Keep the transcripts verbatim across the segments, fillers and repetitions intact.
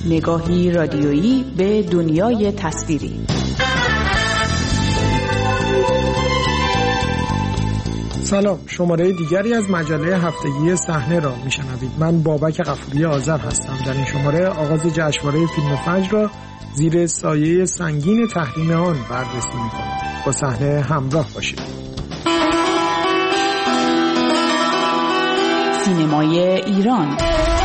نگاهی رادیویی به دنیای تصویری. سلام، شماره دیگری از مجله هفتگی صحنه را میشنوید. من بابک غفوری آذر هستم. در این شماره آغاز جشنواره فیلم فجر را زیر سایه سنگین تحریم آن بررسی می‌کنیم. با صحنه همراه باشید. سینمای ایران.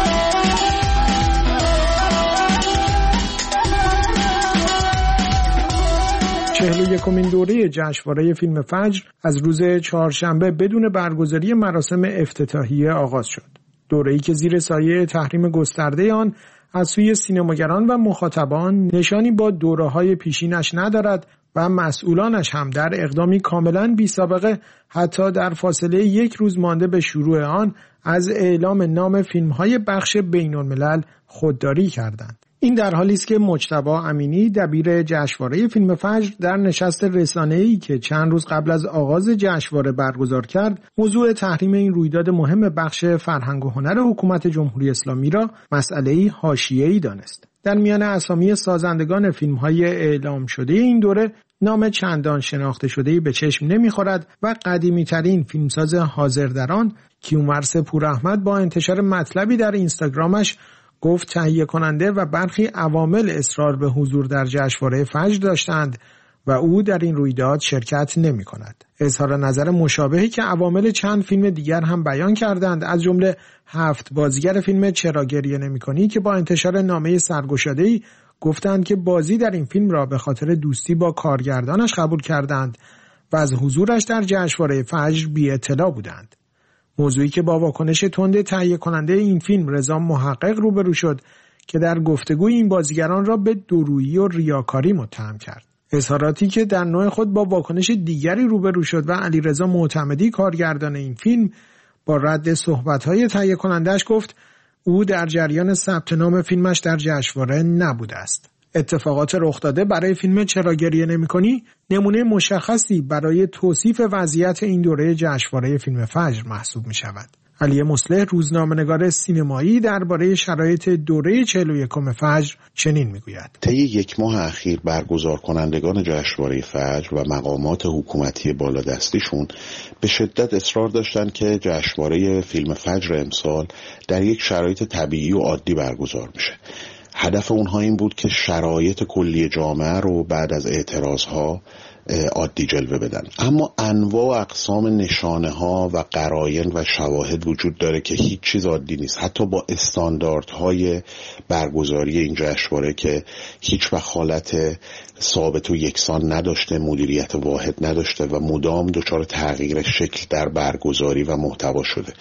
چهل و یکمین دوره جشنواره فیلم فجر از روز چهارشنبه بدون برگزاری مراسم افتتاحیه آغاز شد. دوره‌ای که زیر سایه تحریم گسترده آن از سوی سینماگران و مخاطبان نشانی با دوره‌های پیشینش ندارد و مسئولانش هم در اقدامی کاملاً بی‌سابقه حتی در فاصله یک روز مانده به شروع آن از اعلام نام فیلم‌های بخش بین‌الملل خودداری کردند. این در حالی است که مجتبی امینی دبیر جشنواره فیلم فجر در نشست رسانه‌ای که چند روز قبل از آغاز جشنواره برگزار کرد، موضوع تحریم این رویداد مهم بخش فرهنگ و هنر حکومت جمهوری اسلامی را مسئله‌ای حاشیه‌ای دانست. در میان اسامی سازندگان فیلم‌های اعلام شده این دوره نام چندان شناخته شده‌ای به چشم نمی‌خورد و قدیمی‌ترین فیلمساز حاضر در آن، کیومرث پوراحمد، با انتشار مطلبی در اینستاگرامش گفت تهیه کننده و برخی عوامل اصرار به حضور در جشنواره فجر داشتند و او در این رویداد شرکت نمی کند. اظهار نظر مشابهی که عوامل چند فیلم دیگر هم بیان کردند، از جمله هفت بازیگر فیلم چرا گریه نمی کنی که با انتشار نامه سرگشاده‌ای گفتند که بازی در این فیلم را به خاطر دوستی با کارگردانش قبول کردند و از حضورش در جشنواره فجر بی اطلاع بودند. موضوعی که با واکنش تند تهیه کننده این فیلم رضا محقق روبرو شد که در گفتگوی این بازیگران را به دورویی و ریاکاری متهم کرد. اظهاراتی که در نوع خود با واکنش دیگری روبرو شد و علیرضا معتمدی، کارگردان این فیلم، با رد صحبت‌های تهیه کننده‌اش گفت او در جریان ثبت نام فیلمش در جشنواره نبوده است. اتفاقات رخ داده برای فیلم چرا گریه نمی‌کنی نمونه مشخصی برای توصیف وضعیت این دوره جشنواره فیلم فجر محسوب می‌شود. علی مصلح، روزنامه‌نگار سینمایی، درباره شرایط دوره چهل و یکم فجر چنین می‌گوید: طی یک ماه اخیر برگزار کنندگان جشنواره فجر و مقامات حکومتی بالادستیشون به شدت اصرار داشتند که جشنواره فیلم فجر امسال در یک شرایط طبیعی و عادی برگزار بشه. هدف اونها این بود که شرایط کلی جامعه رو بعد از اعتراضها عادی جلوه بدن، اما انواع و اقسام نشانه ها و قراین و شواهد وجود داره که هیچ چیز عادی نیست، حتی با استانداردهای برگزاری این جشنواره که هیچ وقت حالت ثابت و یکسان نداشته، مدیریت واحد نداشته و مدام دچار تغییر شکل در برگزاری و محتوا شده.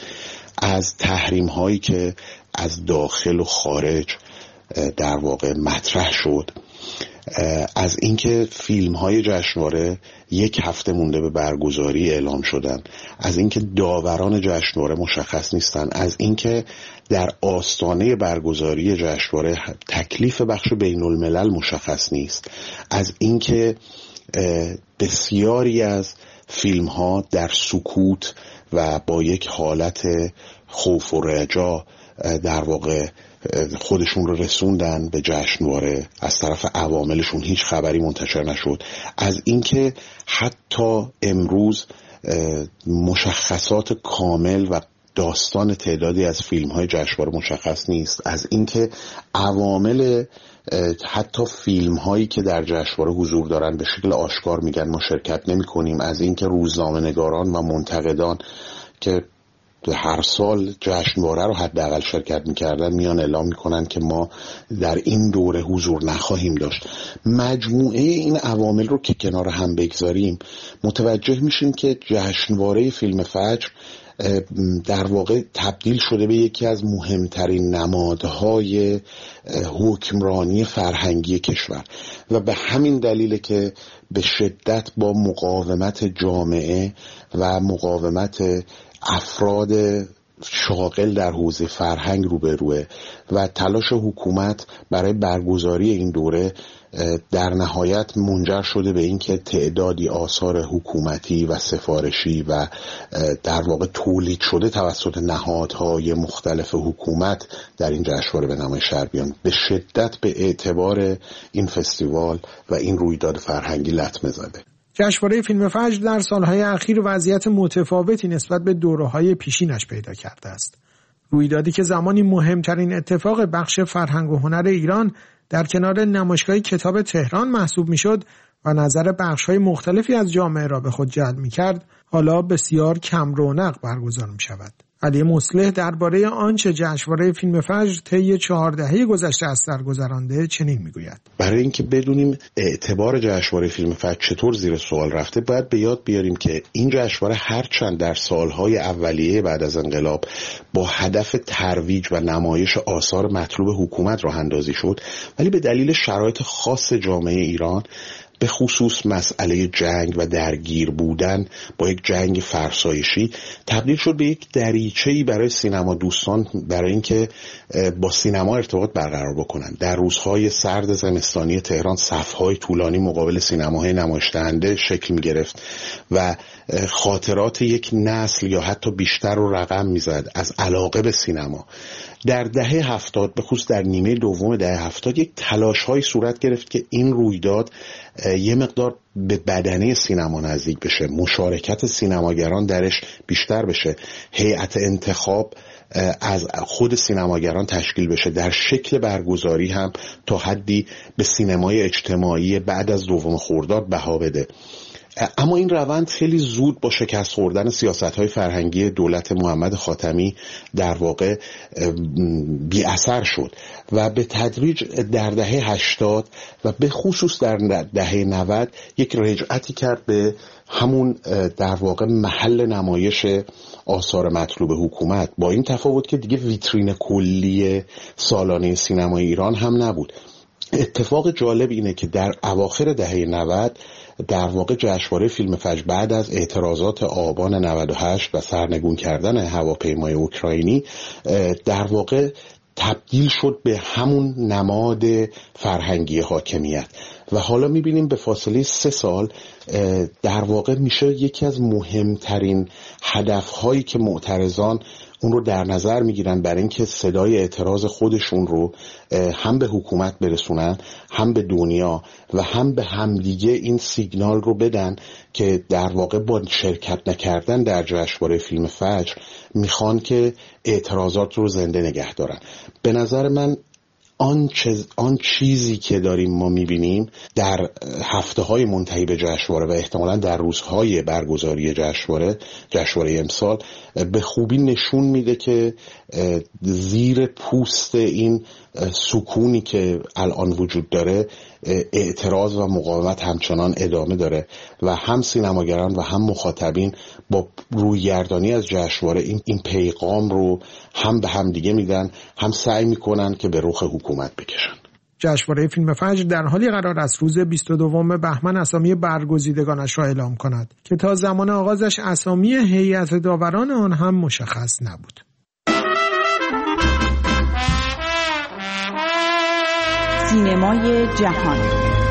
از تحریم هایی که از داخل و خارج در واقع مطرح شد، از اینکه فیلم های جشنواره یک هفته مونده به برگزاری اعلام شدن، از اینکه داوران جشنواره مشخص نیستن، از اینکه در آستانه برگزاری جشنواره تکلیف بخش بین الملل مشخص نیست، از اینکه بسیاری از فیلم ها در سکوت و با یک حالت خوف و رجا در واقع خودشون رو رسوندن به جشنواره، از طرف عواملشون هیچ خبری منتشر نشد، از اینکه حتی امروز مشخصات کامل و داستان تعدادی از فیلم‌های جشنواره مشخص نیست، از اینکه عوامل حتی فیلم‌هایی که در جشنواره حضور دارن به شکل آشکار میگن ما شرکت نمی‌کنیم، از اینکه روزنامه‌نگاران و منتقدان که هر سال جشنواره رو حداقل شرکت میکردن میان اعلام میکنن که ما در این دوره حضور نخواهیم داشت. مجموعه این عوامل رو که کنار هم بگذاریم متوجه میشیم که جشنواره فیلم فجر در واقع تبدیل شده به یکی از مهمترین نمادهای حکمرانی فرهنگی کشور و به همین دلیل که به شدت با مقاومت جامعه و مقاومت افراد شاغل در حوزه فرهنگ روبروه و تلاش حکومت برای برگزاری این دوره در نهایت منجر شده به اینکه تعدادی آثار حکومتی و سفارشی و در واقع تولید شده توسط نهادهای مختلف حکومت در این جشنواره به نمایش بیان. به شدت به اعتبار این فستیوال و این رویداد فرهنگی لطمه زده. جشنواره فیلم فجر در سالهای اخیر وضعیت متفاوتی نسبت به دوره‌های پیشینش پیدا کرده است. رویدادی که زمانی مهمترین اتفاق بخش فرهنگ و هنر ایران در کنار نمایشگاه کتاب تهران محسوب میشد و نظر بخش‌های مختلفی از جامعه را به خود جلب می‌کرد، حالا بسیار کم رونق برگزار می‌شود. علی مصلح درباره آنچه جشنواره فیلم فجر طی چهار دهه گذشته از سر گذرانده چنین میگوید: برای اینکه بدونیم اعتبار جشنواره فیلم فجر چطور زیر سوال رفته، باید به یاد بیاریم که این جشنواره هرچند در سالهای اولیه بعد از انقلاب با هدف ترویج و نمایش آثار مطلوب حکومت راه اندازی شد، ولی به دلیل شرایط خاص جامعه ایران، به خصوص مسئله جنگ و درگیر بودن با یک جنگ فرسایشی، تبدیل شد به یک دریچه‌ای برای سینما دوستان برای اینکه با سینما ارتباط برقرار بکنن. در روزهای سرد زمستانی تهران صف‌های طولانی مقابل سینماهای نمایش‌دهنده شکل می‌گرفت و خاطرات یک نسل یا حتی بیشتر رو رقم می‌زد از علاقه به سینما. در دهه هفتاد، به خصوص در نیمه دوم دهه هفتاد، یک تلاش‌های صورت گرفت که این رویداد یه مقدار به بدنه سینما نزدیک بشه، مشارکت سینماگران درش بیشتر بشه، هیئت انتخاب از خود سینماگران تشکیل بشه، در شکل برگزاری هم تا حدی به سینمای اجتماعی بعد از دوم خرداد بها بده. اما این روند خیلی زود با شکست خوردن سیاست‌های فرهنگی دولت محمد خاتمی در واقع بی اثر شد و به تدریج در دهه هشتاد و به خصوص در دهه نود یک رجعتی کرد به همون در واقع محل نمایش آثار مطلوب حکومت، با این تفاوت که دیگه ویترین کلی سالانه سینمای ایران هم نبود. اتفاق جالب اینه که در اواخر دهه نود در واقع جشنواره فیلم فجر بعد از اعتراضات آبان نود و هشت و سرنگون کردن هواپیمای اوکراینی در واقع تبدیل شد به همون نماد فرهنگی حاکمیت و حالا میبینیم به فاصله سه سال در واقع میشه یکی از مهمترین هدفهایی که معترضان اون رو در نظر میگیرن برای اینکه صدای اعتراض خودشون رو هم به حکومت برسونن، هم به دنیا و هم به همدیگه این سیگنال رو بدن که در واقع با شرکت نکردن در جشنواره فیلم فجر میخوان که اعتراضات رو زنده نگه دارن. به نظر من آن, چیز، آن چیزی که داریم ما میبینیم در هفته های منتهی به جشنواره و احتمالاً در روزهای برگزاری جشنواره جشنواره امسال به خوبی نشون میده که زیر پوست این سکونی که الان وجود داره اعتراض و مقاومت همچنان ادامه داره و هم سینماگران و هم مخاطبین با رویگردانی از جشنواره این, این پیغام رو هم به هم دیگه میدن، هم سعی میکنن که به رخ حکومت بکشن. جشنواره فیلم فجر در حالی قرار است روز بیست و دوم بهمن اسامی برگزیدگانش را اعلام کند که تا زمان آغازش اسامی هیئت داوران آن هم مشخص نبود. سینمای جهان.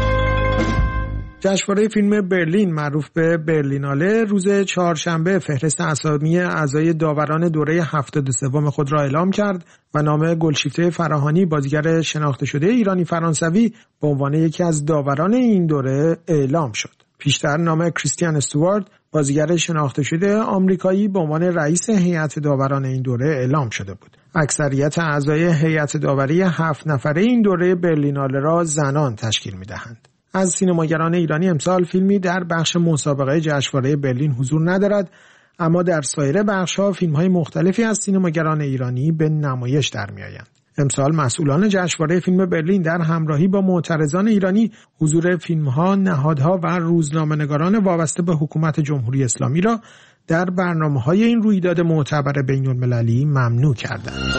جشنواره فیلم برلین معروف به برلیناله روز چهارشنبه فهرست اسامی اعضای داوران دوره هفتاد و سوم خود را اعلام کرد و نام گلشیفته فراهانی بازیگر شناخته شده ایرانی فرانسوی به عنوان یکی از داوران این دوره اعلام شد. پیشتر نام کریستیان استوارت بازیگر شناخته شده آمریکایی به عنوان رئیس هیئت داوران این دوره اعلام شده بود. اکثریت اعضای هیئت داوری هفت نفره این دوره برلیناله را زنان تشکیل می‌دهند. از سینماگران ایرانی امسال فیلمی در بخش مسابقه جشنواره برلین حضور ندارد، اما در سایر بخش‌ها فیلم‌های مختلفی از سینماگران ایرانی به نمایش در می‌آیند. امسال مسئولان جشنواره فیلم برلین در همراهی با معترضان ایرانی حضور فیلم‌ها، نهادها و روزنامه‌نگاران وابسته به حکومت جمهوری اسلامی را در برنامه‌های این رویداد معتبر بین‌المللی ممنوع کردند.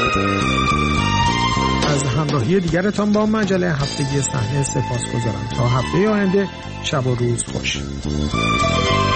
از همراهی دیگرتان با مجله هفتگی صحنه سپاسگزارم. تا هفته آینده شب و روز خوش.